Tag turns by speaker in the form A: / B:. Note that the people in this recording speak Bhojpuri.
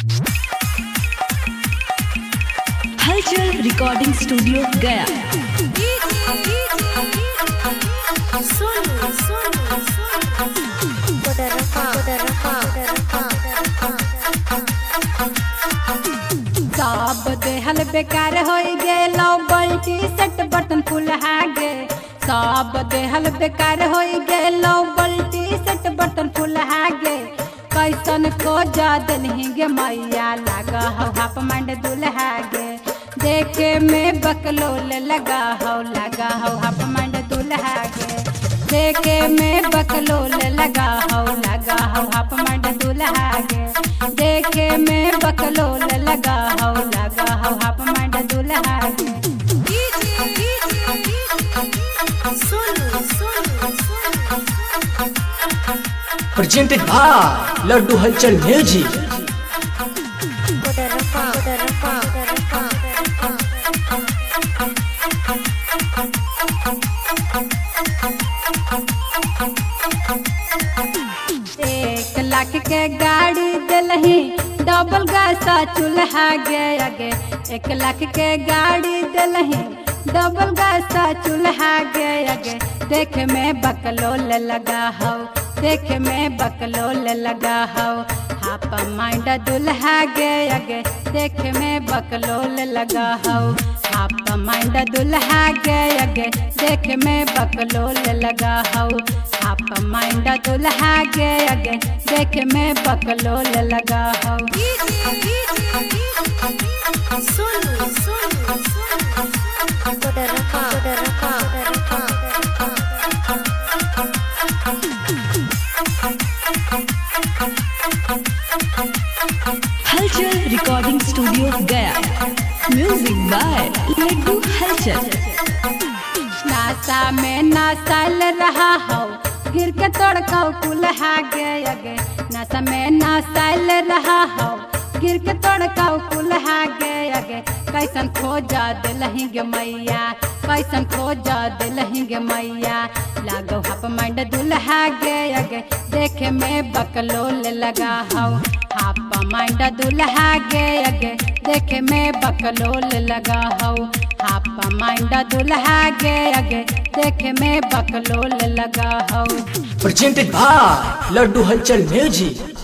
A: हलचल रिकॉर्डिंग स्टूडियो गया।
B: सब देहल बेकार हो गेलो बल्टी सेट बटन फुल हागे। सब देहल बेकार हो गेलो बल्टी सेट बटन फुल हागे। कैसन को जादन हिंगे मैया लगा हो हाफ मंड दुल्हा गे। देखे में बकलोल लगा हो हाफ मंड दुल्हा गे। देखे में बकलोल लगा हो हाफ मंड दुल्हा गे। देखे में बकलोल लगा हो हाफ मंड दुल्हा गे।
C: presented by Laddu Halchal Music।
B: एक लाख के गाड़ी दिलही डबल गासा चूल्हा गे आगे। 1 लाख के गाड़ी दिलही डबल गासा चूल्हा गे आगे। देख में बकलोल लगा हो, देख में बकलोल लगा हो हाफ माइंड दुल्हा गे आगे। देख में बकलोल लगा हो हाफ माइंड दुल्हा गे आगे। देख में बकलोल लगा हो हाफ माइंड दुल्हा गे आगे। देख में बकलोल लगा हो।
A: हलचल रिकॉर्डिंग स्टूडियो गया। Music by Laddu Halchal.
B: नासा में नासाल रहा हो गिर के तोड़का कुल्हा गे आगे। नासा में नासाल रहा हो गिर के तोड़का कुल्हा गे आगे। कैसन खोजा दिलही गे मैया, कैसन खोजा दिलही गे मैया लागो हाफ माइंड दुल्हा गे आगे। देखे में बकलोल लगा हो हाफ माइंड दुल्हा गे आगे। देखे में बकलोल लगा हो हाफ माइंड दुल्हा गे आगे। देखे में बकलोल लगा हो।
C: presented by Laddu Halchal Music।